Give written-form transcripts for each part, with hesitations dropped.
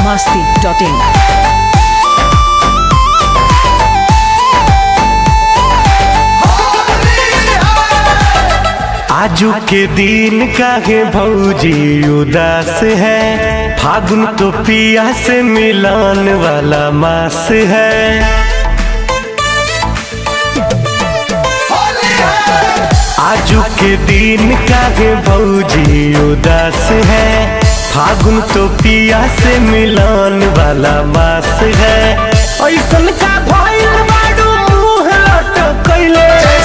biharmasti.in। आजू के दिन काहे भौजी उदास है, फागुन तो पिया से मिलान वाला मास है। आजू के दिन काहे भौजी उदास है, फागुन तो पिया से मिलान वाला मास है। ऐसन का भइल बाडू मुंह लटकइले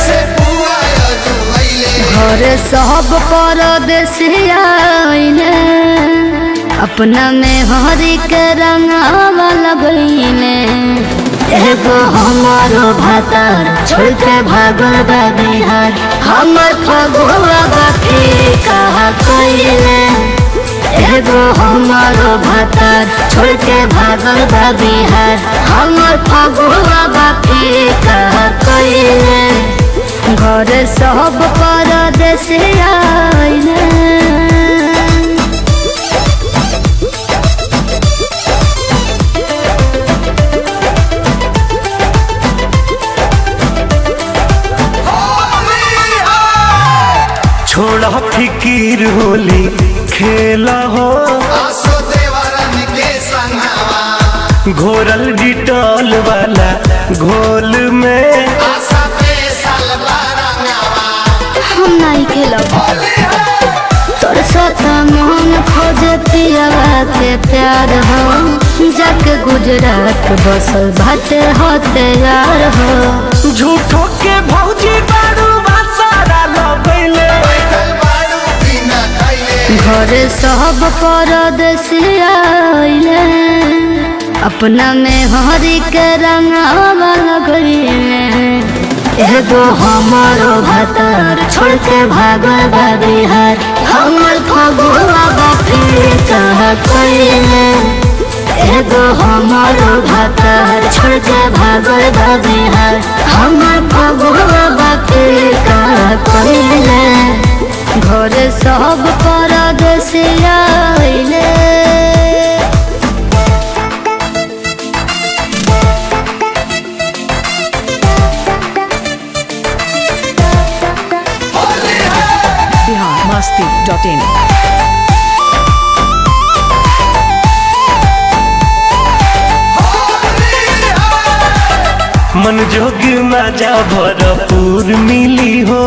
घर सब परदेसिया आइले, अपना में हरी के रंगावा लगइले। एगो हमारो भातार छोड़ के भागल बा बिहार, हमर फगुआ बाकी कहा कइले। एगो हमारो भातार छोड़ के भागल बा बिहार, हमर फगुआ बाकी कहा कइले। घर सब परदेसिया आइले। छोड़ा फिकीर होली खेला हो, घोरल डिटॉल वाला घोल में हम नहीं खेलब तोर साथ मन खोज पियावा के प्यार हो, जाके गुजरात बसल भाटे होते यार हो। झूठो के भौजी बारू बासारा लगइले। घर सब परदेसिया आइले, अपना में हरी के रंगावा लगइले। एगो हमारो भातार छोड़ के भागल बा बिहार, हमर फगुआ बाकी कहा कइले। एगो हमारो भातार छोड़ के भागल बा बिहार, हमर फगुआ बाकी कहा कइले। घर सब परदेसिया आइले। biharmasti.in। मन जोग मजा भरपूर मिली हो,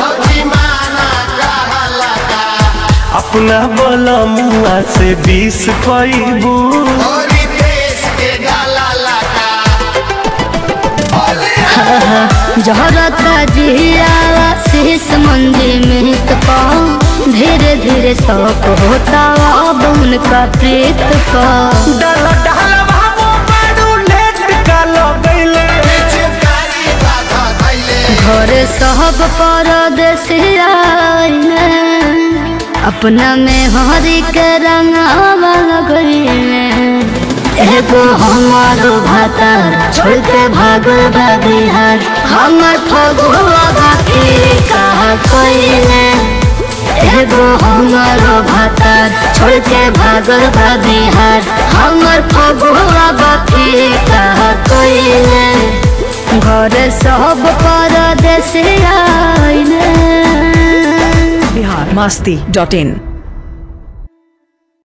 अपना बोला मुआ से 20 पैबू। जहरता जियावा शीश मंजी में पाओ, धीरे धीरे शौक होता अब उनका प्रीत का। डल डल बाबू बारू लेट का लगइले। घर सब परदेसिया आइले, अपना में हरी के रंगावा लगइले। एगो हमारो भातार छोड़ के भागल बा बिहार, हमर फगुआ बाकी कहा कइले। एगो हमारो भातार छोड़ के भागल बा बिहार, हमर फगुआ बाकी कहा कइले। घर सब परदेसिया आइले। biharmasti.in।